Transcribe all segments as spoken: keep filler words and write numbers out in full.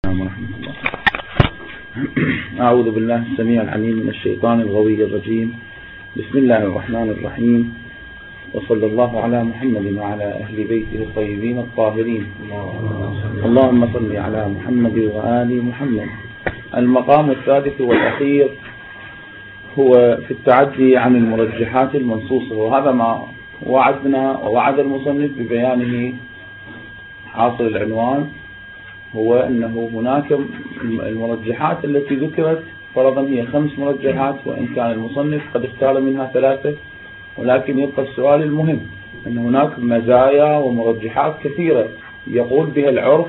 ورحمة الله. أعوذ بالله السميع العليم من الشيطان الغوي الرجيم. بسم الله الرحمن الرحيم، وصلى الله على محمد وعلى أهل بيته الطيبين الطاهرين. اللهم صل على محمد وآل محمد. المقام الثالث والأخير هو في التعدي عن المرجحات المنصوصة، وهذا ما وعدنا ووعد المصنف ببيانه. حاصل العنوان هو أنه هناك المرجحات التي ذكرت فرضا هي خمس مرجحات، وإن كان المصنف قد اختار منها ثلاثة، ولكن يبقى السؤال المهم أن هناك مزايا ومرجحات كثيرة يقول بها العرف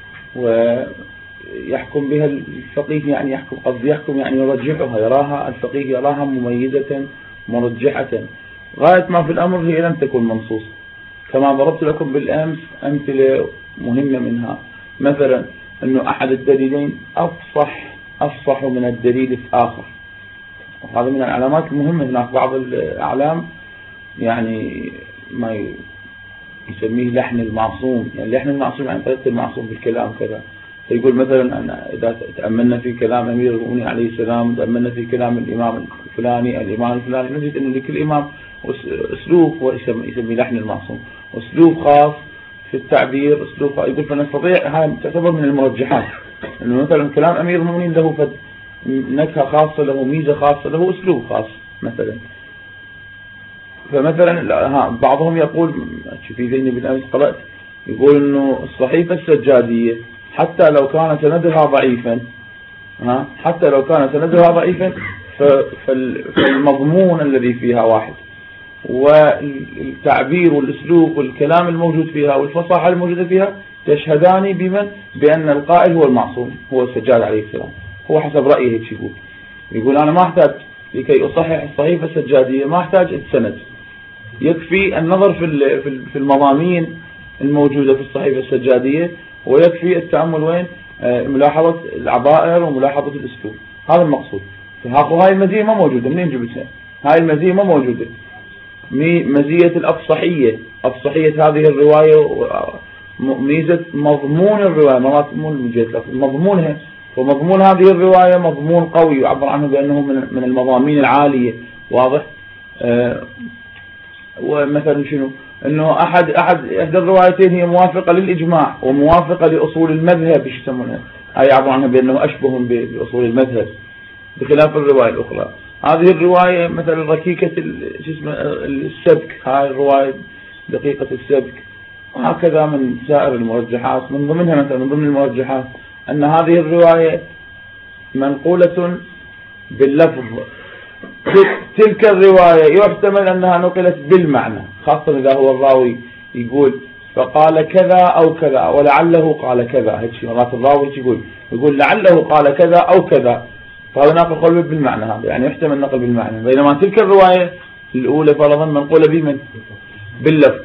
ويحكم بها الفقيه، يعني يحكم قصدي يحكم يعني يرجحها، يراها الفقيه يراها مميزة مرجحة. غاية ما في الأمر هي لم تكن منصوصة، كما ضربت لكم بالأمس أمثلة مهمة منها. مثلا أنه أحد الدليلين أفصح أفصح من الدليل الآخر، وهذا من العلامات المهمة. هناك بعض الأعلام يعني ما يسميه لحن المعصوم، يعني لحن المعصوم يعني طريقة المعصوم بالكلام كذا. فيقول مثلا أن إذا تأملنا في كلام أمير المؤمنين عليه السلام، تأملنا في كلام الإمام الفلاني الإمام الفلاني، نجد أن لكل إمام أسلوب، ويسمي لحن المعصوم أسلوب خاص في التعبير، أسلوب يقول فنستطيع هاي تعتبر من المرجحات. إنه مثلا كلام أمير المؤمنين له نكهة خاصة، له ميزة خاصة، له أسلوب خاص مثلا. فمثلا بعضهم يقول في ذهني بالأمس قرأت يقول إنه الصحيفة السجادية حتى لو كان سندها ضعيفا، ها حتى لو كان سندها ضعيفا فالمضمون الذي فيها واحد، والتعبير والأسلوب والكلام الموجود فيها والفصاحة الموجودة فيها تشهدان بمن؟ بأن القائل هو المعصوم، هو السجاد عليه السلام. هو حسب رأيه هيك يقول يقول أنا ما أحتاج لكي أصحح الصحيفة السجادية، ما أحتاج السند، يكفي النظر في في المضامين الموجودة في الصحيفة السجادية، ويكفي التأمل وين؟ ملاحظة العبائر وملاحظة الأسلوب. هذا المقصود. هاي المزية ما موجودة، منين جبتها؟ هاي المزية ما موجودة. مزية الأفصحية، أفصحية هذه الرواية، ميزة مضمون الرواية، مرات مو ميزة مضمونها، ومضمون هذه الرواية مضمون قوي يعبر عنه بأنه من المضامين العالية. واضح؟ آه ومثلا شنو؟ أنه أحد أحد إحدى الروايتين هي موافقة للإجماع وموافقة لأصول المذهب، ايش يسمونها؟ هاي يعبر عنها بأنه أشبه بأصول المذهب بخلاف الرواية الأخرى. هذه الرواية مثلا ركيكة السبك، هاي الرواية دقيقة السبك، وهكذا من سائر المرجحات. من ضمنها مثلا من ضمن المرجحات أن هذه الرواية منقولة باللفظ، تلك الرواية يحتمل أنها نقلت بالمعنى، خاصة إذا هو الراوي يقول فقال كذا أو كذا ولعله قال كذا. هيك مرات الراوي يقول يقول لعله قال كذا أو كذا، فهذا ناقل قول بالمعنى، هذا يعني يحتمل النقل بالمعنى. بينما تلك الرواية الأولى فرضا منقولة بمن؟ باللفظ،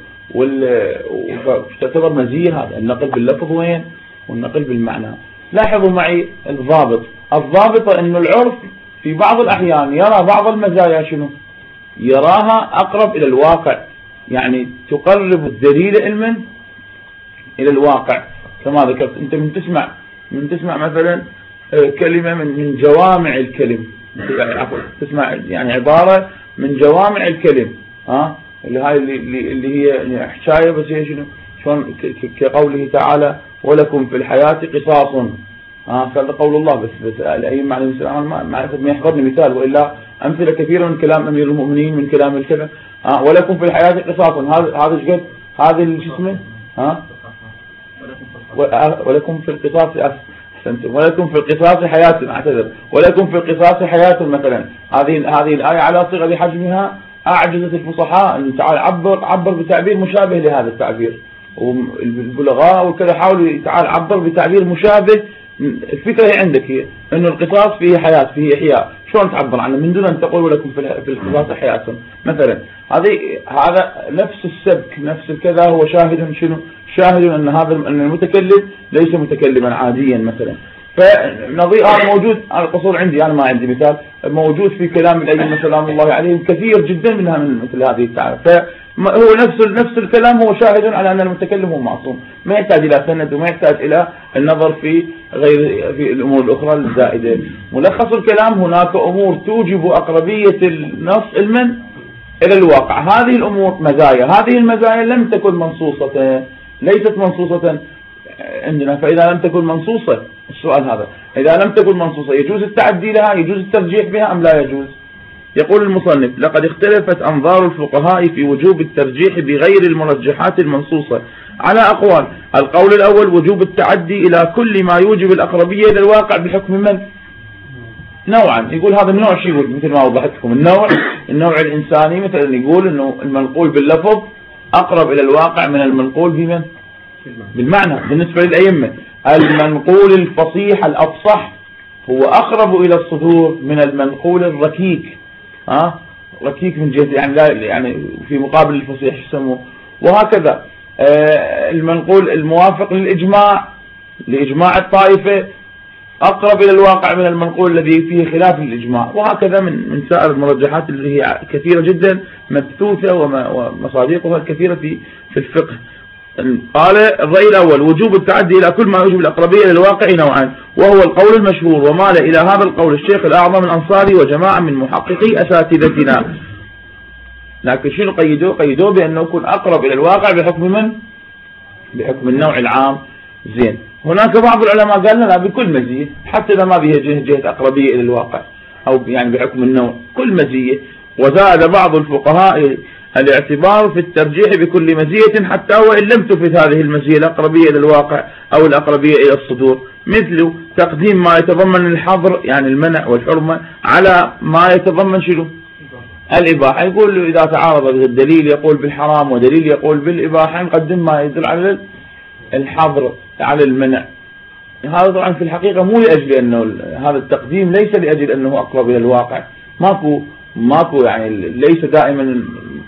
وتعتبر مزية هذا النقل باللفظ وين؟ والنقل بالمعنى. لاحظوا معي الضابط، الضابط أن العرف في بعض الأحيان يرى بعض المزايا شنو؟ يراها أقرب إلى الواقع، يعني تقرب الدليل علما إلى الواقع. كما ذكرت أنت من تسمع من تسمع مثلا كلمة من من جوامع الكلم، تسمع يعني عبارة من جوامع الكلم، ها اللي هاي اللي, اللي هي يعني حكاية، بس هي شنو؟ شلون كقوله تعالى ولكم في الحياة قصاص، ها هذا قول الله. بس بس الأئمة عليهم السلام ما ما يحضرني مثال، وإلا أمثلة كثيرة من كلام أمير المؤمنين، من كلام الكذا، ها ولكم في الحياة قصاص. هذا هذا ايش قد؟ هذا شو اسمه؟ ها ولكم في القصاص أحسنتم، ولكم في القصاص حياة، اعتذر، ولكم في القصاص حياة مثلا. هذه هذه الآية على صيغة حجمها أعجزت الفصحاء أن تعال عبر عبر بتعبير مشابه لهذا التعبير، والبلغاء وكذا حاولوا تعال عبر بتعبير مشابه. الفكرة هي عندك هي أنه القصاص فيه حياة، فيه إحياء، شلون تعبر عنه من دون أن تقول ولكم في القصاص حياة مثلا؟ هذه هذا نفس السبك نفس الكذا هو شاهد شنو؟ شاهد أن هذا أن المتكلم ليس متكلما عاديا مثلا. فنظير هذا موجود على القصور عندي، أنا ما عندي مثال، موجود في كلام الأئمة سلام الله عليهم كثير جدا منها من مثل هذه التعريف. فهو نفس نفس الكلام هو شاهد على أن المتكلم هو معصوم، ما يحتاج إلى سند وما يحتاج إلى النظر في غير في الأمور الأخرى الزائدة. ملخص الكلام هناك أمور توجب أقربية النص المن إلى الواقع، هذه الأمور مزايا، هذه المزايا لم تكن منصوصة، ليست منصوصة عندنا. فإذا لم تكن منصوصة، السؤال هذا، إذا لم تكن منصوصة يجوز التعدي لها، يجوز الترجيح بها أم لا يجوز؟ يقول المصنف: لقد اختلفت أنظار الفقهاء في وجوب الترجيح بغير المرجحات المنصوصة على أقوال. القول الأول: وجوب التعدي إلى كل ما يوجب الأقربية إلى الواقع بحكم من؟ نوعا. يقول هذا النوع شو يقول؟ مثل ما وضحت لكم النوع النوع الإنساني، مثلا يقول إنه المنقول باللفظ أقرب إلى الواقع من المنقول بمن؟ بالمعنى. بالنسبة للأئمة المنقول الفصيح الأفصح هو أقرب إلى الصدور من المنقول الركيك، ها ركيك من جهة يعني لا يعني في مقابل الفصيح يسموه. وهكذا آه المنقول الموافق للإجماع لإجماع الطائفة أقرب إلى الواقع من المنقول الذي فيه خلاف الإجماع. وهكذا من من سائر المرجحات اللي هي كثيرة جدا مبثوثة ومصادقها كثيرة في في الفقه. قال الرأي الأول: وجوب التعدي إلى كل ما يوجب الأقربية إلى الواقع نوعان، وهو القول المشهور، ومال إلى هذا القول الشيخ الأعظم الأنصاري وجماعة من محققي أساتذتنا. لكن شنو قيدوه؟ قيدوه بأنه يكون أقرب إلى الواقع بحكم من؟ بحكم النوع العام. زين، هناك بعض العلماء قال لا بكل مزية، حتى إذا ما بها جهة, جهة أقربية إلى الواقع أو يعني بحكم النوع كل مزية. وزاد بعض الفقهاء الاعتبار في الترجيح بكل مزية حتى وإن لم تفت هذه المزية الأقربية إلى الواقع أو الأقربية إلى الصدور، مثل تقديم ما يتضمن الحظر يعني المنع والحرمة على ما يتضمن شنو؟ الإباحة. يقول إذا تعارض الدليل يقول بالحرام ودليل يقول بالإباحة نقدم ما يدل على الحظر على المنع. هذا طبعا في الحقيقة مو لأجل أنه هذا التقديم ليس لأجل أنه أقرب إلى الواقع، ماكو ماكو يعني ليس دائما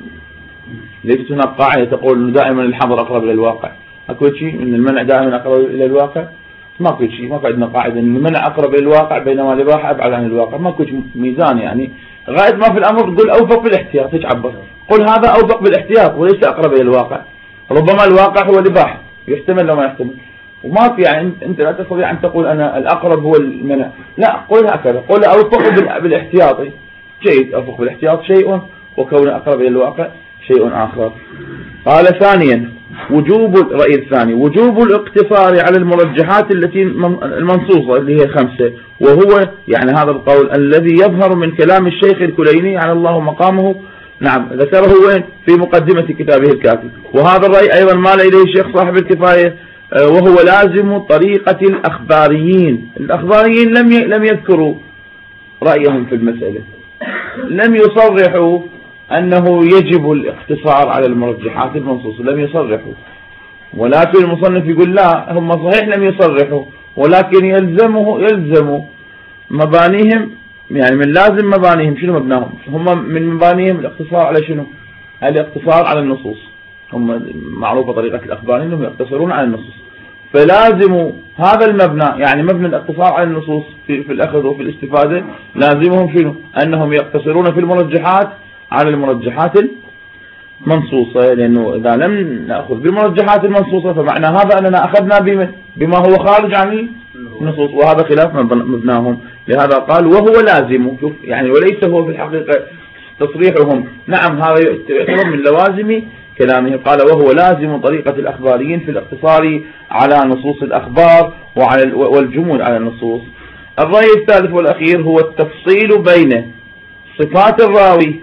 ليست هناك قاعدة تقول أنه دائما الحظر أقرب إلى الواقع. أكو شيء أن المنع دائما أقرب إلى الواقع؟ ماكو شيء، ماكو عندنا قاعدة أن المنع أقرب إلى الواقع بينما الإباحة أبعد عن الواقع. ماكو ميزان يعني غاية ما في الأمر تقول أوفق بالاحتياط، تتعبر قل هذا أوفق بالاحتياط وليس أقرب إلى الواقع. ربما الواقع هو الإباحة، يحتمل لو ما يحتمل، وما في يعني أنت لا تستطيع أن تقول أنا الأقرب هو المنع، لا قل هكذا، قل أوفق بالاحتياط. جيد، أوفق بالاحتياط شيء وكون أقرب إلى الواقع شيء آخر. قال ثانيا: وجوب الرأي الثاني: وجوب الاقتصار على المرجحات التي المنصوصة اللي هي خمسة، وهو يعني هذا القول الذي يظهر من كلام الشيخ الكليني على الله مقامه، نعم ذكره وين؟ في مقدمة كتابه الكافي. وهذا الرأي أيضا مال إليه الشيخ صاحب الكفاية، وهو لازم طريقة الأخباريين. الأخباريين لم لم يذكروا رأيهم في المسألة، لم يصرحوا أنه يجب الاقتصار على المرجحات المنصوصة، لم يصرحوا. ولكن المصنف يقول لا، هم صحيح لم يصرحوا ولكن يلزمه يلزموا مبانيهم، يعني من لازم مبانيهم شنو مبناهم؟ هم من مبانيهم الاقتصار على شنو؟ الاقتصار على النصوص. هم معروفة طريقة الأخبار أنهم يقتصرون على النصوص، فلازموا هذا المبنى يعني مبنى الاقتصار على النصوص في, في الأخذ وفي الاستفادة، لازمهم شنو؟ أنهم يقتصرون في المرجحات على المرجحات المنصوصة، لأنه إذا لم نأخذ بالمرجحات المنصوصة فمعنى هذا أننا أخذنا بما هو خارج عن النصوص، وهذا خلاف مبناهم. لهذا قال وهو لازم، يعني وليس هو في الحقيقة تصريحهم، نعم هذا يعتبر من لوازم كلامه. قال وهو لازم طريقة الأخباريين في الاقتصار على نصوص الأخبار وعلى والجمود على النصوص. الرأي الثالث والأخير هو التفصيل بين صفات الراوي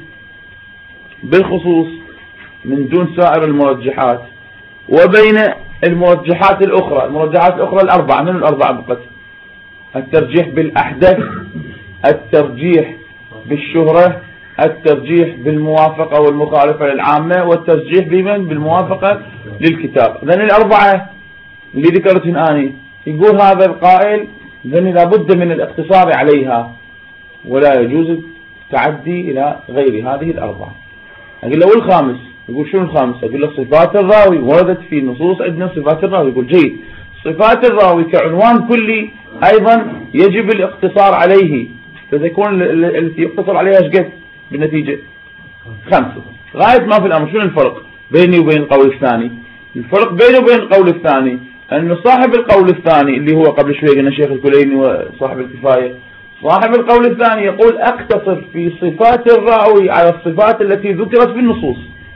بالخصوص من دون سائر المرجحات، وبين المرجحات الأخرى. المرجحات الأخرى الأربعة، من الأربعة بقت؟ الترجيح بالأحدث، الترجيح بالشهرة، الترجيح بالموافقة والمخالفة للعامة، والترجيح بمن؟ بالموافقة للكتاب. ذن الأربعة اللي ذكرتهم آني، يقول هذا القائل ذن لابد من الاقتصار عليها ولا يجوز التعدي إلى غير هذه الأربعة. أقول له والخامس؟ يقول شنو الخامس؟ أقول له صفات الراوي، وردت في نصوص عندنا صفات الراوي. يقول جيد، صفات الراوي كعنوان كلي أيضا يجب الاقتصار عليه، فتكون التي يقتصر عليها ايش قد بالنتيجة؟ خمسة. غاية ما في الأمر شنو الفرق بيني وبين القول الثاني؟ الفرق بيني وبين القول الثاني أنه صاحب القول الثاني اللي هو قبل شوي قلنا الشيخ الكليني وصاحب الكفاية، صاحب القول الثاني يقول أقتصر في صفات الراوي على الصفات التي ذكرت في النصوص.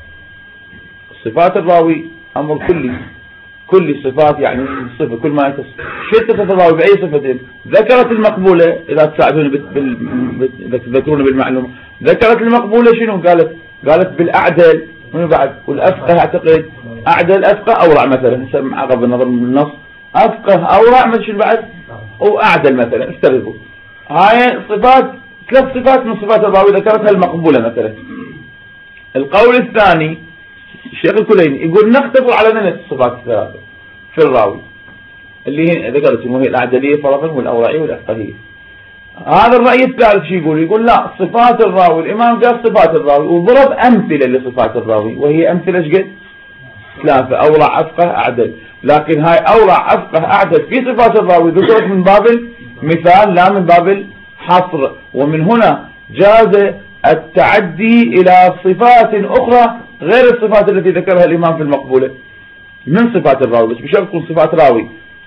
صفات الراوي أمر كلي، كل صفات يعني الصفة كل ما يتصف. شو اتصف الراوي بأي صفتين؟ ذكرت المقبولة، إذا تساعدوني بال... إذا تذكروني بالمعلومة، ذكرت المقبولة شنو؟ قالت قالت بالأعدل، من بعد والأفقه أعتقد أعدل أفقه أورع مثلا، نسمع عقب النظر من النص أفقه أورع من شنو بعد؟ أو أعدل مثلا، استغربوا. هاي صفات ثلاث صفات من صفات الراوي ذكرتها المقبولة مثلا. القول الثاني الشيخ الكليني يقول نختصر على من الصفات الثلاثة في الراوي اللي هي ذكرت وهي الأعدلية فرضا والأورعية والأفقهية. هذا الرأي الثالث شو يقول؟ يقول لا، صفات الراوي الإمام قال صفات الراوي وضرب أمثلة لصفات الراوي، وهي أمثلة ايش قد؟ ثلاثة: أورع أفقه أعدل. لكن هاي أورع أفقه أعدل في صفات الراوي ذكرت من باب المثال لا من باب الحصر، ومن هنا جاز التعدي إلى صفات أخرى غير الصفات التي ذكرها الإمام في المقبولة من صفات الراوي، بس بشرط تكون صفات راوي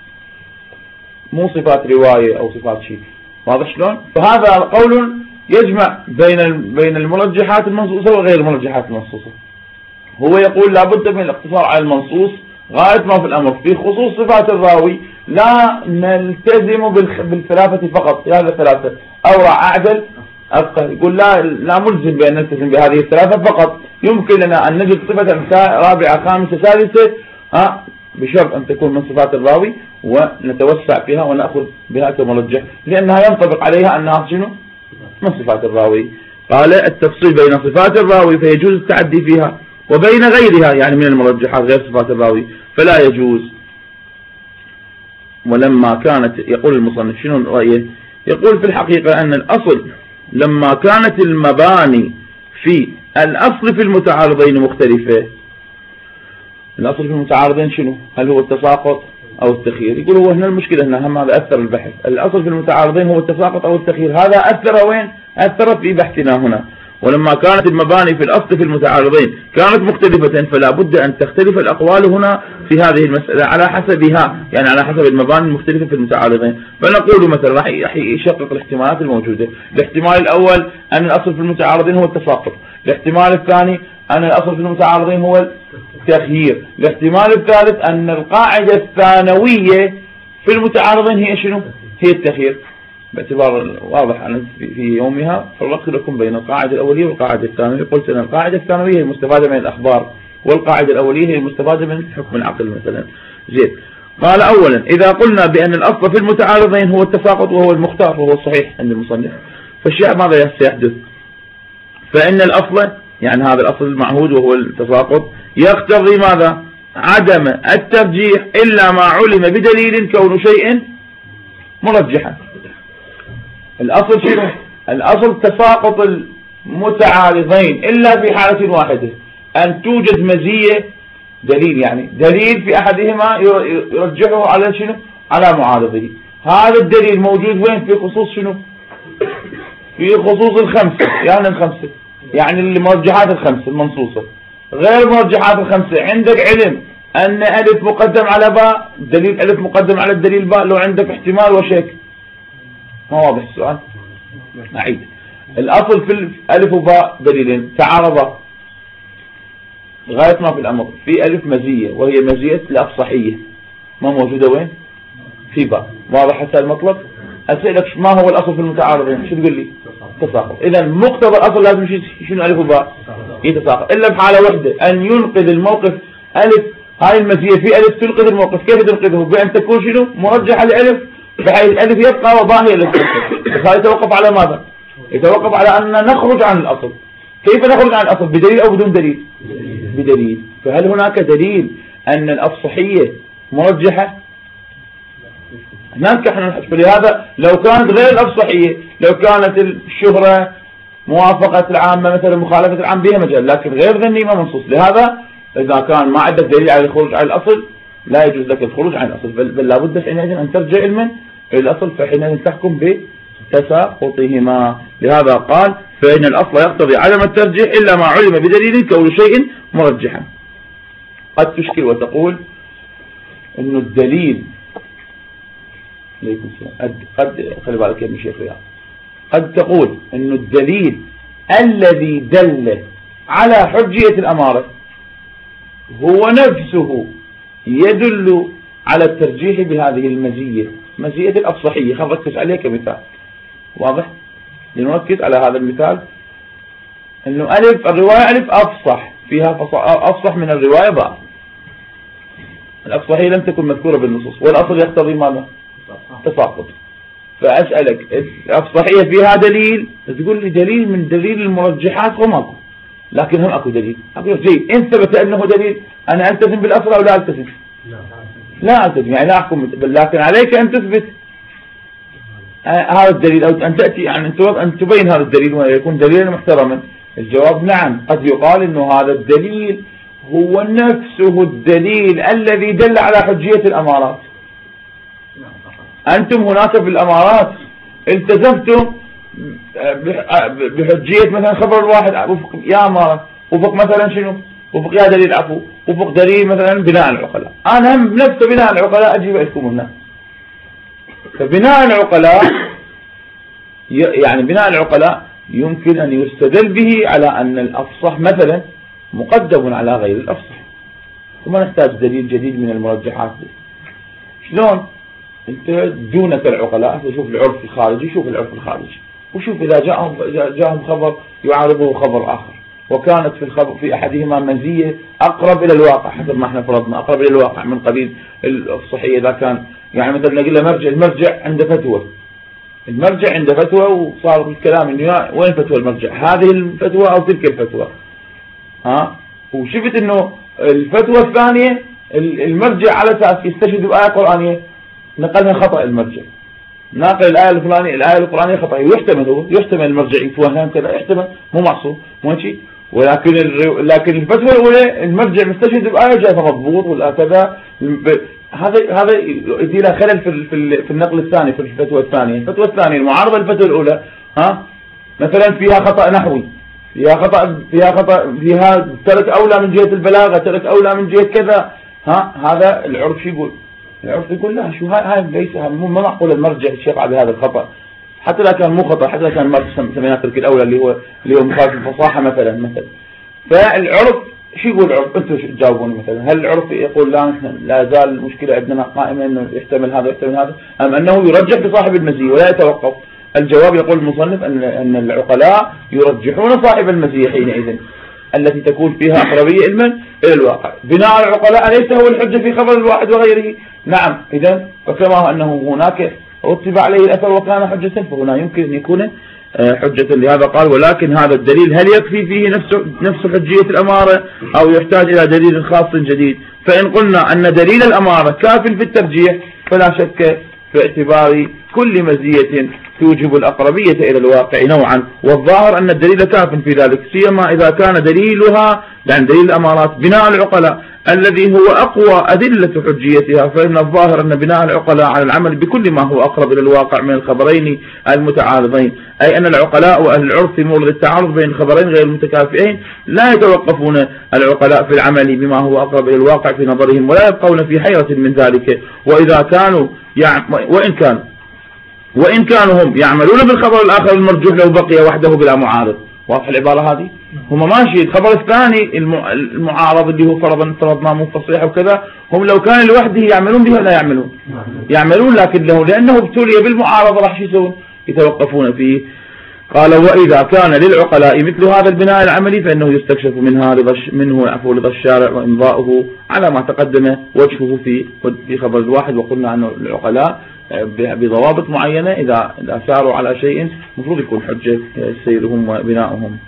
مو صفات رواية أو صفات شيء. واضح شلون؟ فهذا قول يجمع بين بين المرجحات المنصوصة وغير المرجحات المنصوصة. هو يقول لابد من الاقتصار على المنصوص غاية ما في الأمر في خصوص صفات الراوي، لا نلتزم بالثلاثة فقط، هذا ثلاثة: أورع أعدل أفقه. يقول لا لا ملزم بأن نلتزم بهذه الثلاثة فقط، يمكن لنا أن نجد صفة رابعة خامسة سادسة ها بشرط أن تكون من صفات الراوي ونتوسع فيها ونأخذ بها كمرجح، لأنها ينطبق عليها أنها شنو؟ من صفات الراوي. قال التفصيل بين صفات الراوي فيجوز التعدي فيها، وبين غيرها يعني من المرجحات غير صفات الراوي فلا يجوز. ولما كانت، يقول المصنف شنو رأيه؟ يقول في الحقيقة أن الأصل لما كانت المباني في الأصل في المتعارضين مختلفة. الأصل في المتعارضين شنو؟ هل هو التساقط أو التخيير؟ يقول هو هنا المشكلة، هنا هم هذا أثر البحث. الأصل في المتعارضين هو التساقط أو التخيير، هذا أثر وين؟ أثر في بحثنا هنا. ولما كانت المباني في الأصل في المتعارضين كانت مختلفة فلا بد أن تختلف الأقوال هنا في هذه المسألة على حسبها، يعني على حسب المباني المختلفة في المتعارضين. فنقول مثلا راح يشقق الاحتمالات الموجودة. الاحتمال الأول أن الأصل في المتعارضين هو التساقط، الاحتمال الثاني أن الأصل في المتعارضين هو التخيير، الاحتمال الثالث أن القاعدة الثانوية في المتعارضين هي شنو؟ هي التخيير. باعتبار واضح أنا في يومها فرقت لكم بين القاعدة الأولية والقاعدة الثانوية، قلت أن القاعدة الثانوية هي المستفادة من الأخبار، والقاعدة الأولية هي المستفادة من حكم العقل مثلا. زين. قال أولا إذا قلنا بأن الأصل في المتعارضين هو التساقط وهو المختار وهو الصحيح عند المصنف، فالشيء ماذا سيحدث؟ فإن الأصل يعني هذا الأصل المعهود وهو التساقط يقتضي ماذا؟ عدم الترجيح إلا ما علم بدليل كون شيء مرجحا. الأصل شنو؟ الأصل تساقط المتعارضين إلا في حالة واحدة، أن توجد مزية دليل، يعني دليل في أحدهما يرجحه على شنو؟ على معارضه. هذا الدليل موجود وين؟ في خصوص شنو؟ في خصوص الخمسة، يعني الخمسة يعني المرجحات الخمسة المنصوصة. غير المرجحات الخمسة عندك علم أن ألف مقدم على باء، دليل ألف مقدم على الدليل باء، لو عندك احتمال وشك. ما واضح السؤال؟ أعيد. الأصل في ألف وباء دليلين تعارضا غاية ما في الأمر، في ألف مزية وهي مزية الأفصحية ما موجودة وين؟ في باء. واضح هسه المطلب؟ أسألك ما هو الأصل في المتعارضين؟ شو تقول لي؟ تساقط. إذا مقتضى الأصل لازم شنو؟ ألف وباء يتساقط، إلا بحالة واحدة أن ينقذ الموقف ألف. هاي المزية في ألف تنقذ الموقف، كيف تنقذه؟ بأن تكون شنو؟ مرجحة لألف بحيث الألف يبقى وباء هي التي تنقذ. هذا يتوقف على ماذا؟ يتوقف على أن نخرج عن الأصل. كيف نخرج عن الأصل؟ بدليل أو بدون دليل؟ بدليل. فهل هناك دليل أن الأفصحية مرجحة؟ هناك احنا نحس. فلهذا لو كانت غير الأفصحية، لو كانت الشهرة موافقة العامة مثلا مخالفة العام بها مجال، لكن غير ذني ما منصوص. لهذا إذا كان ما عندك دليل على الخروج عن الأصل لا يجوز لك الخروج عن الأصل، بل, بل لابد حينئذ أن ترجع علما الأصل فحينئذ تحكم بتساقطهما. لهذا قال فإن الأصل يقتضي عدم الترجيح إلا ما علم بدليل كون شيء مرجحا. قد تشكل وتقول إنه الدليل قد خلي بالك يا شيخ رياض، قد تقول إنه الدليل الذي دل على حجية الأمارة هو نفسه يدل على الترجيح بهذه المزية، مزية الأفصحية. خلينا نركز عليه كمثال واضح، لنركز على هذا المثال إنه ألف الرواية ألف أفصح فيها أفصح من الرواية باء. الأفصحية لم تكن مذكورة بالنصوص، والأصل يقتضي ماذا؟ تساقط. فأسألك الأفصحية فيها دليل، تقول لي دليل من دليل المرجحات هم أكو، لكن هم أكو دليل. أقول جيد، إن ثبت أنه دليل أنا ألتزم بالأصل أو لا ألتزم؟ لا ألتزم، يعني لا أحكم، لكن عليك أن تثبت هذا الدليل أو أن تأتي يعني أن تبين هذا الدليل ويكون دليلا محترما. الجواب نعم، قد يقال أنه هذا الدليل هو نفسه الدليل الذي دل على حجية الأمارات. أنتم هناك في الأمارات التزمتم بحجية مثلا خبر الواحد وفق يا أمارة، وفق مثلا شنو، وفق يا دليل عفو، وفق دليل مثلا بناء العقلاء. أنا هم بنفس بناء العقلاء أجيب لكم هنا. فبناء العقلاء يعني بناء العقلاء يمكن أن يستدل به على أن الأفصح مثلا مقدم على غير الأفصح، وما نحتاج دليل جديد من المرجحات دي. شلون؟ انت دونك العقلاء تشوف العرف الخارجي، شوف العرف الخارجي وشوف إذا جاءهم جاءهم خبر يعارضه خبر آخر، وكانت في الخبر في أحدهما مزية أقرب إلى الواقع حسب ما احنا فرضنا، أقرب إلى الواقع من قبيل الصحية. إذا كان يعني مثلا نقول له مرجع، المرجع عند فتوى، المرجع عند فتوى وصار الكلام إنه وين فتوى المرجع، هذه الفتوى أو تلك الفتوى، ها، وشفت إنه الفتوى الثانية المرجع على أساس يستشهد بآية قرآنية نقلها خطأ، المرجع ناقل الآية الفلانية الآية القرآنية خطأ، يحتمل هو يحتمل المرجع يتوهم كذا، يحتمل مو معصوم ماشي، ولكن لكن الفتوى الأولى المرجع مستشهد بآية جاء مضبوط ولا كذا، هذا هذا يدي له خلل في في في النقل الثاني في الفتوى الثانية. الفتوى الثانية المعارضة للفتوى الأولى ها مثلا فيها خطأ نحوي، فيها خطأ فيها خطأ فيها ترك أولى من جهة البلاغة، ترك أولى من جهة كذا، ها هذا العرف شو يقول؟ العرف يقول لا شو هاي ليس مو معقول المرجع يقع بهذا الخطأ، حتى لو كان مو خطأ، حتى لو كان ما سميناه ترك الأولى اللي هو اللي هو مخالف الفصاحة مثلا مثلا. فالعرف شو يقول العرف؟ انتم تجاوبوني مثلا، هل العرف يقول لا لا زال المشكلة عندنا قائمة انه يحتمل هذا ويحتمل هذا، ام انه يرجح بصاحب المزية ولا يتوقف؟ الجواب يقول المصنف ان ان العقلاء يرجحون صاحب المزية حينئذ التي تكون فيها أقربية علما إلى الواقع. بناء العقلاء أليس هو الحجة في خبر الواحد وغيره؟ نعم، إذن فكما أنه هناك رتب عليه الأثر وكان حجة، فهنا يمكن أن يكون حجة. لهذا قال ولكن هذا الدليل هل يكفي فيه نفس نفس حجية الأمارة أو يحتاج إلى دليل خاص جديد؟ فإن قلنا أن دليل الأمارة كاف في الترجيح فلا شك في اعتبار كل مزية توجب الأقربية إلى الواقع نوعا، والظاهر أن الدليل كاف في ذلك، سيما إذا كان دليلها يعني دليل الأمارات بناء العقلاء الذي هو أقوى أدلة حجيتها، فإن الظاهر أن بناء العقلاء على العمل بكل ما هو أقرب إلى الواقع من الخبرين المتعارضين، أي أن العقلاء وأهل العرف في مورد التعارض بين الخبرين غير المتكافئين لا يتوقفون العقلاء في العمل بما هو أقرب إلى الواقع في نظرهم، ولا يبقون في حيرة من ذلك، وإذا كانوا يعني وإن كان وإن كانوا هم يعملون بالخبر الآخر المرجوح لو بقي وحده بلا معارض. واضح العبارة هذه؟ هم ماشي الخبر الثاني المعارض اللي هو فرضا فرضنا مو فصيح وكذا، هم لو كان لوحده يعملون به ولا يعملون؟ يعملون، لكن له لأنه ابتلي بالمعارضة راح يسوون يتوقفون فيه. قال وإذا كان للعقلاء مثل هذا البناء العملي فإنه يستكشف منها رضا منه عفو رضا الشارع وإمضاؤه على ما تقدم وجهه في في خبر الواحد. وقلنا أن العقلاء بضوابط معينة إذا إذا ساروا على شيء المفروض يكون حجة سيرهم وبناؤهم.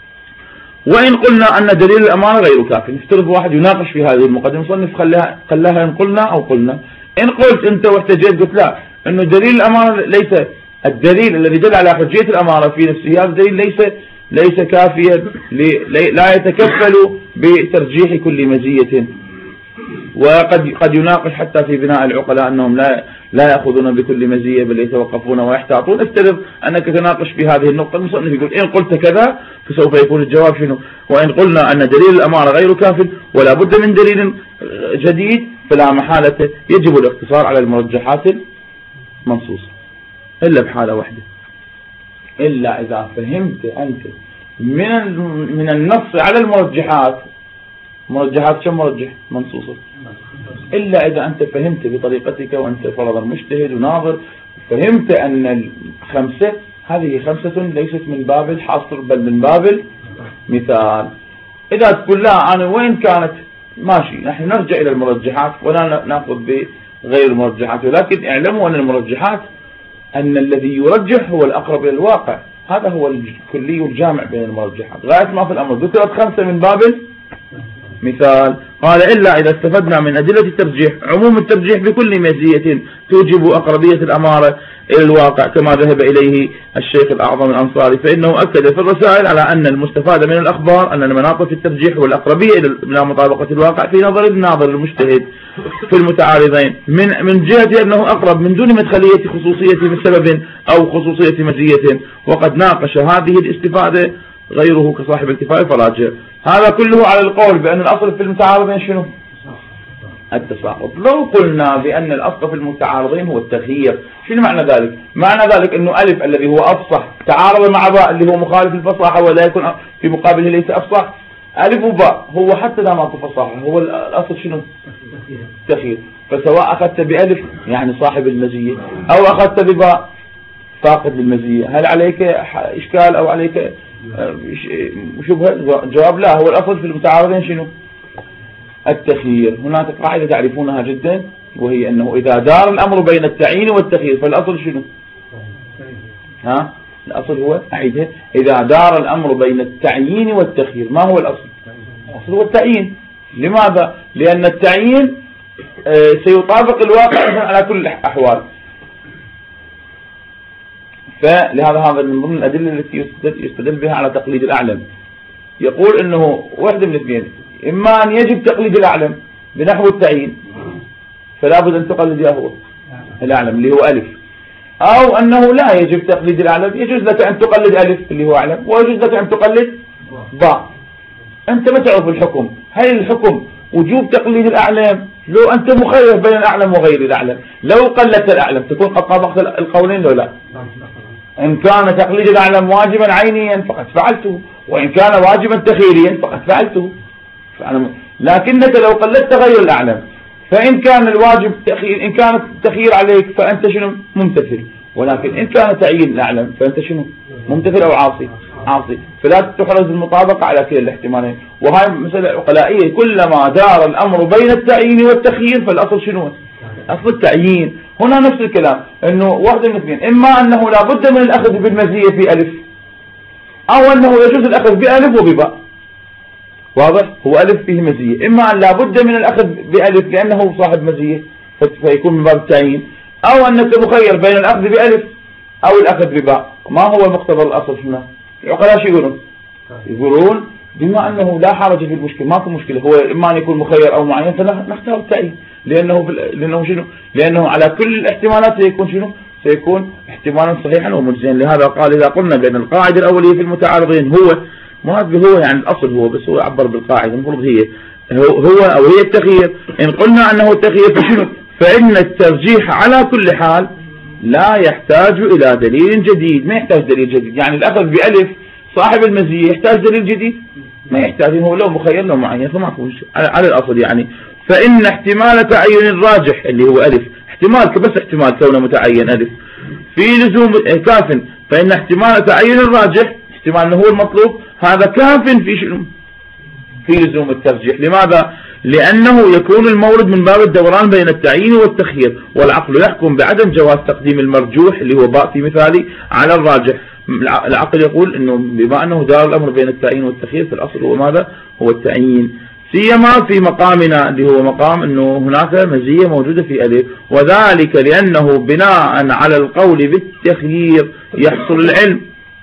وإن قلنا أن دليل الأمانة غير كافي، نفترض واحد يناقش في هذه المقدمة صنف خلاها خلاها إن قلنا أو قلنا. إن قلت أنت واحتجيت قلت لا إنه دليل الأمانة ليس الدليل الذي دل على حجية الأمانة في نفسه، هذا الدليل ليس ليس كافيا لا يتكفل بترجيح كل مزية، وقد قد يناقش حتى في بناء العقلاء أنهم لا لا يأخذون بكل مزية بل يتوقفون ويحتاطون. افترض أنك تناقش في هذه النقطة، المصنف يقول إن قلت كذا فسوف يكون الجواب شنو؟ وإن قلنا أن دليل الأمارة غير كاف ولا بد من دليل جديد فلا محالة يجب الاقتصار على المرجحات المنصوصة إلا بحالة واحدة، إلا إذا فهمت أنت من من النص على المرجحات. مرجحات كم مرجح؟ منصوصة. إلا إذا أنت فهمت بطريقتك وأنت فرضا مجتهد وناظر، فهمت أن الخمسة هذه خمسة ليست من باب الحصر بل من باب المثال. إذا تقول لا أنا وين كانت ماشي، نحن نرجع إلى المرجحات ولا نأخذ بغير المرجحات، ولكن اعلموا أن المرجحات أن الذي يرجح هو الأقرب إلى الواقع، هذا هو الكلي الجامع بين المرجحات. غاية ما في الأمر ذكرت خمسة من باب مثال. قال إلا إذا استفدنا من أدلة الترجيح عموم الترجيح بكل مزية توجب أقربية الأمارة إلى الواقع كما ذهب إليه الشيخ الأعظم الأنصاري، فإنه أكد في الرسائل على أن المستفاد من الأخبار أن مناط في الترجيح والأقربية إلى مطابقة الواقع في نظر الناظر المجتهد في المتعارضين من من جهة أنه أقرب من دون مدخلية خصوصية من سبب أو خصوصية مزية، وقد ناقش هذه الاستفادة غيره كصاحب الكفاية فراجع. هذا كله على القول بأن الأصل في المتعارضين شنو؟ التساقط. لو قلنا بأن الأصل في المتعارضين هو التغيير، شنو معنى ذلك؟ معنى ذلك أنه ألف الذي هو أفصح تعارض مع باء اللي هو مخالف الفصاحة ولا يكون في مقابله ليس أفصح. ألف وباء هو حتى لا ما فصاحة هو الأصل شنو؟ التغيير. فسواء أخذت بألف يعني صاحب المزية أو أخذت بباء فاقد للمزية، هل عليك إشكال أو عليك شبهة؟ جواب لا، هو الأصل في المتعارضين شنو؟ التخيير. هناك قاعدة تعرفونها جدا وهي أنه إذا دار الأمر بين التعيين والتخيير فالأصل شنو؟ ها؟ الأصل هو أعيدها، إذا دار الأمر بين التعيين والتخيير ما هو الأصل؟ الأصل هو التعيين. لماذا؟ لأن التعيين سيطابق الواقع على كل الأحوال. فلهذا هذا من ضمن الأدلة التي يستدل بها على تقليد الأعلم. يقول أنه واحدة من الاثنين، إما أن يجب تقليد الأعلم بنحو التعيين فلا بد أن تقلد هو الأعلم اللي هو ألف، أو أنه لا يجب تقليد الأعلم، يجوز لك أن تقلد ألف اللي هو أعلم ويجوز لك أن تقلد باء. أنت ما تعرف الحكم، هل الحكم وجوب تقليد الأعلم؟ لو أنت مخير بين الأعلم وغير الأعلم، لو قلدت الأعلم تكون قد طابقت القولين لو لا. إن كان تقليد الأعلم واجبا عينيا فقد فعلته، وإن كان واجبا تخييريا فقد فعلته. لكنك لو قلدت غير الأعلم فإن كان الواجب تخيير، إن كان التخيير عليك فأنت شنو؟ ممتثل، ولكن إن كان تعيين الأعلم فأنت شنو؟ ممتثل أو عاصي؟ عاصي. فلا تحرز المطابقة على كلا الاحتمالين. وهي مسألة عقلائية، كلما دار الأمر بين التعيين والتخيير فالأصل شنو؟ أصل التعيين. هنا نفس الكلام، أنه واحدة من اثنين، إما أنه لا بد من الأخذ بالمزية في ألف أو أنه يجوز الأخذ بألف وبباء. واضح؟ هو ألف فيه مزية، إما أن لا بد من الأخذ بألف لأنه صاحب مزية فيكون من باب التعيين، أو أنك مخير بين الأخذ بألف أو الأخذ بباء. ما هو مقتضى الأصل هنا؟ العقلاء شو يقولون؟ يقولون بما أنه لا حرج في المشكلة، ما في مشكلة، هو إما أن يكون مخير أو معين فنختار التعيين، لأنه لأنه شنو؟ لأنه على كل الاحتمالات سيكون شنو؟ سيكون احتمالا صحيحا ومجزيا. لهذا قال إذا قلنا بأن القاعدة الأولية في المتعارضين هو ما هو يعني الأصل هو، بس هو عبر بالقاعدة المفروض هي هو أو هي التخيير. إن قلنا أنه التخيير فشنو؟ فإن الترجيح على كل حال لا يحتاج إلى دليل جديد. ما يحتاج دليل جديد، يعني الأخذ بألف صاحب المزية يحتاج دليل جديد؟ ما يحتاج، هو لو مخير لو معين فما فيش على الأصل. يعني فإن احتمال تعين الراجح اللي هو ألف، احتمال بس احتمال كونه متعين ألف في لزوم كاف، فإن احتمال تعين الراجح احتمال أنه هو المطلوب هذا كاف في شنو؟ في لزوم الترجيح. لماذا؟ لأنه يكون المورد من باب الدوران بين التعيين والتخيير، والعقل يحكم بعدم جواز تقديم المرجوح اللي هو باء في مثالي على الراجح. العقل يقول انه بما انه دار الامر بين التعيين والتخيير في الاصل هو ماذا؟ هو التعيين، سيما في مقامنا اللي هو مقام انه هناك مزية موجودة في الف، وذلك لانه بناء على القول بالتخيير يحصل العلم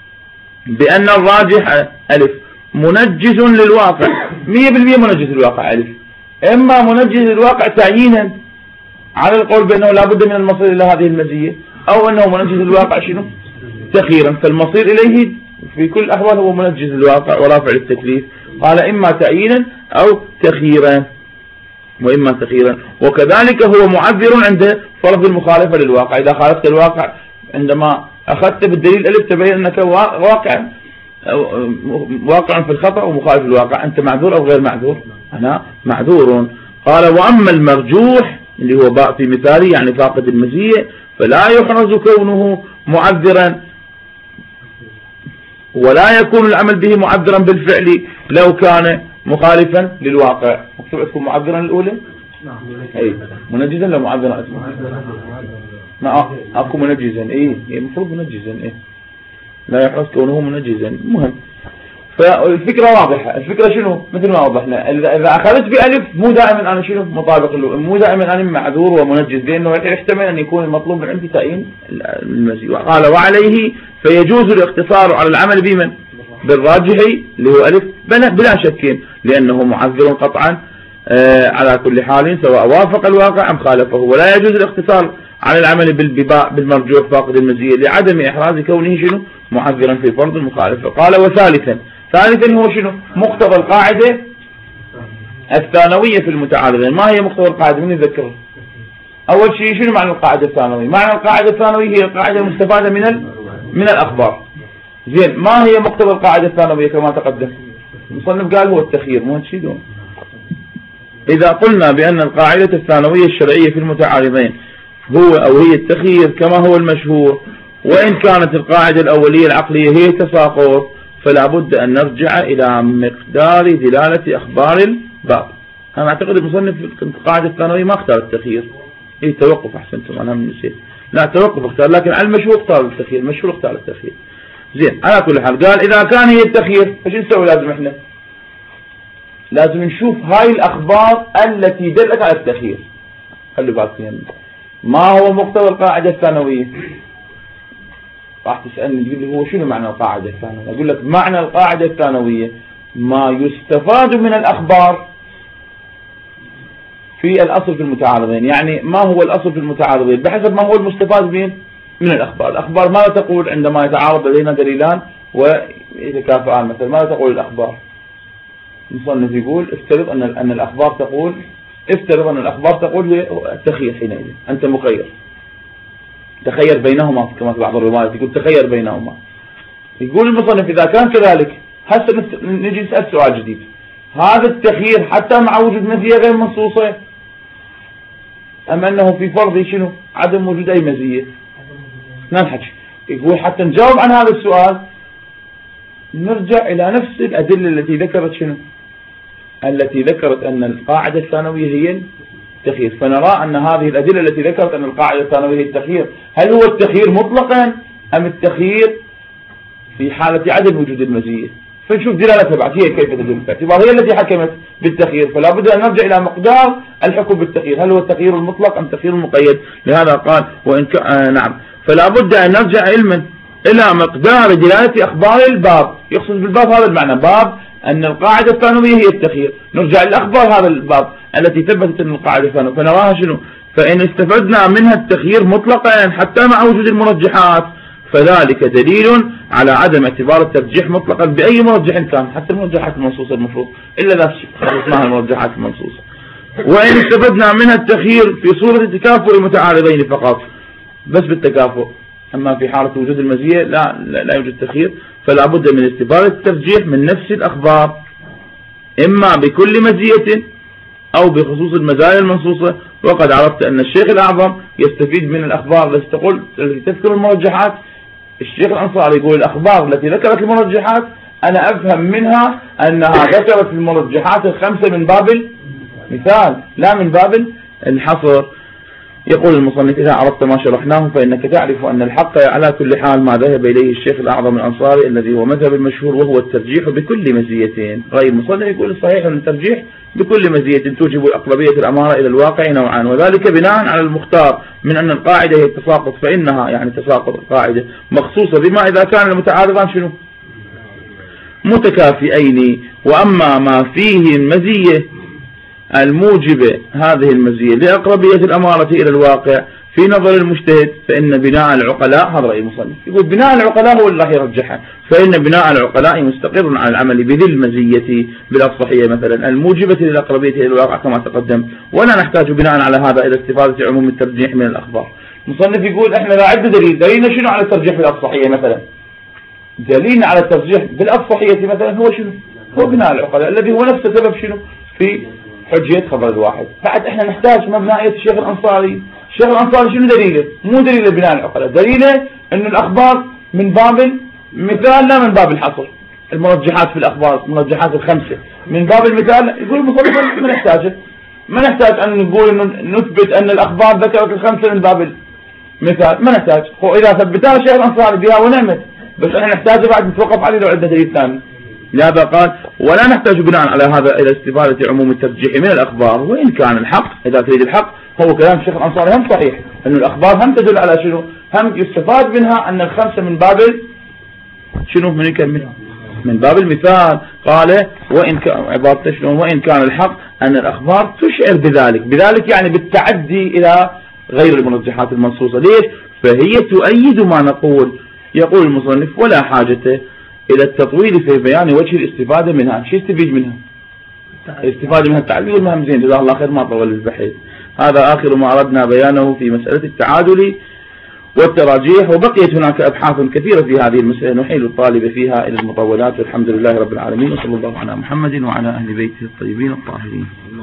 بان الراجح الف منجز للواقع، مية بالمية منجز للواقع الف. إما منجز للواقع تعيينا على القول بأنه لا بد من المصير إلى هذه المزية، أو أنه منجز للواقع شنو تخييرا، فالمصير إليه في كل الأحوال هو منجز للواقع ورافع للتكليف. قال إما تعيينا أو تخييرا، وإما تخييرا. وكذلك هو معذر عند فرض المخالفة للواقع. إذا خالفت الواقع عندما أخذت بالدليل ألف تبين أنك واقع واقع في الخطأ ومخالف للواقع، أنت معذور أو غير معذور؟ أنا معذور. قال وأما المرجوح اللي هو باء في مثاله يعني فاقد المزية فلا يحرز كونه معذرا، ولا يكون العمل به معذرا بالفعل لو كان مخالفا للواقع. مكتوب عندكم معذرا الأولى؟ أي منجزا لا معذرا اسمه؟ ما أكو منجزا. إيه المفروض منجزا. إيه لا يحرز كونه منجزا. مهم. فالفكرة واضحة. الفكرة شنو؟ مثل ما وضحنا، إذا أخذت بألف مو دائما أنا شنو مطابق له، مو دائما أنا معذور ومنجز، لأنه يحتمل أن يكون المطلوب من عندي تعيين المزي. وقال وعليه فيجوز الاقتصار على العمل بمن؟ بالراجح اللي هو ألف بلا شك، لأنه معذر قطعا آه على كل حال سواء وافق الواقع أم خالفه. ولا يجوز الاقتصار على العمل بالباء بالمرجوح فاقد المزية لعدم إحراز كونه شنو معذرا في فرض المخالفة. قال وثالثا، ثالثا هو شنو مقتضى القاعدة الثانوية في المتعارضين. ما هي مقتضى القاعدة؟ من يذكرها؟ أول شيء شنو معنى القاعدة الثانوية؟ معنى القاعدة الثانوية هي القاعدة المستفادة من ال... من الأخبار. زين، ما هي مقتضى القاعدة الثانوية كما تقدم؟ المصنف قال هو التخيير، مو هالشيء. إذا قلنا بأن القاعدة الثانوية الشرعية في المتعارضين هو أو هي التخيير كما هو المشهور، وإن كانت القاعدة الأولية العقلية هي التساقط، فلا بد أن نرجع إلى مقدار دلالة أخبار الباب. أنا أعتقد المصنف في القاعدة الثانوية ما اختار التخيير، إيه توقف أحسنتم، أنا من نسيت، لا توقف اختار، لكن على المشهور اختار التخيير، المشهور اختار التخيير. زين، على كل حال قال إذا كان هي التخيير ايش نسوي؟ لازم احنا لازم نشوف هاي الأخبار التي دلت على التخيير. خلوا بالكم يعني ما هو مقتضى القاعدة الثانوية؟ راح تسألني تقول لي هو شنو معنى القاعدة الثانوية؟ أقول لك معنى القاعدة الثانوية ما يستفاد من الأخبار في الأصل في المتعارضين. يعني ما هو الأصل في المتعارضين بحسب ما هو المستفاد من من الأخبار. الأخبار ماذا تقول عندما يتعارض لدينا دليلان ويتكافئان؟ مثلا ماذا تقول الأخبار؟ المصنف يقول افترض أن أن الأخبار تقول افترض أن الأخبار تقول هي التخيير، حينئذ أنت مخير، تخير بينهما كما في بعض الروايات يقول تخير بينهما. يقول المصنف إذا كان كذلك هسه نجي نسأل سؤال جديد، هذا التخيير حتى مع وجود مزية غير منصوصة أم أنه في فرض شنو عدم وجود أي مزية؟ ننحكي. يقول حتى نجاوب عن هذا السؤال نرجع إلى نفس الأدلة التي ذكرت شنو التي ذكرت أن القاعدة الثانوية هي التخيير، فنرى أن هذه الأدلة التي ذكرت أن القاعدة الثانوية هي التخيير، هل هو التخيير مطلقا أم التخيير في حالة عدم وجود المزية؟ فنشوف دلالتها بعد هي كيف تدل، باعتبار هي التي حكمت بالتخيير، فلا بد أن نرجع إلى مقدار الحكم بالتخيير، هل هو التخيير المطلق أم التخيير المقيد؟ لهذا قال وإن ك... آه نعم، فلا بد أن نرجع علما إلى مقدار دلالة أخبار الباب. يقصد بالباب هذا المعنى، باب أن القاعدة الثانوية هي التخيير، نرجع للأخبار هذا الباب التي ثبتت أن القاعدة الثانوية فنراها شنو؟ فإن استفدنا منها التخيير مطلقا حتى مع وجود المرجحات فذلك دليل على عدم اعتبار الترجيح مطلقا بأي مرجح كان، حتى المرجحات المنصوصة المفروض إلا إذا خصصناها المرجحات المنصوصة. وإن استفدنا منها التخيير في صورة تكافؤ المتعارضين فقط، بس بالتكافؤ، أما في حالة وجود المزية لا, لا, لا يوجد تخيير، فلا بد من استفادة الترجيح من نفس الأخبار إما بكل مزية أو بخصوص المزايا المنصوصة. وقد عرفت أن الشيخ الأعظم يستفيد من الأخبار التي تقول التي تذكر المرجحات. الشيخ الأنصاري يقول الأخبار التي ذكرت المرجحات أنا أفهم منها أنها ذكرت المرجحات الخمسة من باب المثال لا من باب الحصر. يقول المصنف إذا عرفت ما شرحناه فإنك تعرف أن الحق على كل حال ما ذهب إليه الشيخ الأعظم الأنصاري الذي هو مذهب المشهور، وهو الترجيح بكل مزيتين. غير المصنف يقول الصحيح أن الترجيح بكل مزية توجب الأقربية الأمارة إلى الواقع نوعان، وذلك بناء على المختار من أن القاعدة هي التساقط، فإنها يعني تساقط القاعدة مخصوصة بما إذا كان المتعارضان شنو متكافئين. وأما ما فيه المزية الموجبة هذه المزية لأقربية الأمارة إلى الواقع في نظر المجتهد، فإن بناء العقلاء، هذا رأي المصنف، يقول بناء العقلاء هو اللي راح يرجحها، فإن بناء العقلاء مستقر على العمل بذي المزية بالأصلحية مثلا الموجبة للأقربية إلى الواقع كما تقدم، ولا نحتاج بناء على هذا إلى استفادة عموم الترجيح من الأخبار. المصنف يقول احنا لا عندنا دليل، دليلنا شنو على الترجيح بالأصلحية مثلا؟ دليلنا على الترجيح بالأصلحية مثلا هو شنو؟ هو بناء العقلاء الذي هو نفسه سبب شنو؟ في حجية خبر الواحد. بعد احنا نحتاج مبنائية الشيخ الأنصاري. الشيخ الأنصاري شنو دليله؟ مو دليل بناء العقلاء، دليله أن الأخبار من باب المثال لا من باب الحصر. المرجحات في الأخبار، المرجحات الخمسة من باب المثال، يقول المصنف ما نحتاجه، ما نحتاج أن نقول أنه نثبت أن الأخبار ذكرت الخمسة من باب المثال، ما نحتاج. هو إذا ثبتها الشيخ الأنصاري بها ونعمت، بس احنا نحتاجه بعد نتوقف عليه لو عندنا دليل ثاني. لهذا قال ولا نحتاج بناء على هذا إلى استفادة عموم الترجيح من الأخبار، وإن كان الحق إذا تريد الحق هو كلام الشيخ الأنصاري هم صحيح، أن الأخبار هم تدل على شنو؟ هم يستفاد منها أن الخمسة من باب شنو؟ من يكمل من باب المثال. قال وإن كان عبارة شنو؟ وإن كان الحق أن الأخبار تشعر بذلك، بذلك يعني بالتعدي إلى غير المرجحات المنصوصة. ليش؟ فهي تؤيد ما نقول. يقول المصنف ولا حاجة إلى التطويل في بيان وجه الاستفادة منها. شو يستفيد منها؟ الاستفادة منها التعديل المهم زين، جزاه الله خير ما طول البحث. هذا آخر ما أردنا بيانه في مسألة التعادل والتراجيح، وبقيت هناك أبحاث كثيرة في هذه المسألة نحيل الطالب فيها إلى المطولات، والحمد لله رب العالمين، وصلى الله على محمد وعلى أهل بيته الطيبين الطاهرين.